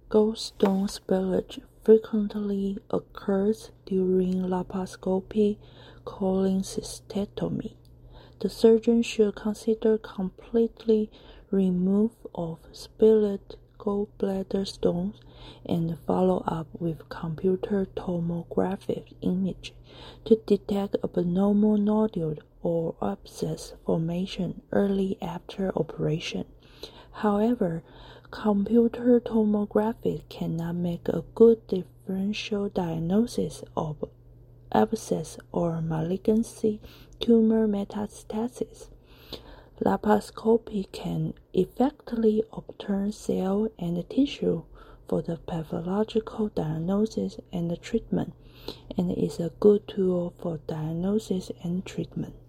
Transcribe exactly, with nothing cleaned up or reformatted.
Gallstone spillage frequently occurs during laparoscopy cholecystectomy. The surgeon should consider completely remove of spilled gallbladder stones and follow up with computer tomographic image to detect abnormal nodule or abscess formation early after operation. However, computer tomography cannot make a good differential diagnosis of abscess or malignancy tumor metastasis. Laparoscopy can effectively obtain cell and tissue for the pathological diagnosis and treatment, and is a good tool for diagnosis and treatment.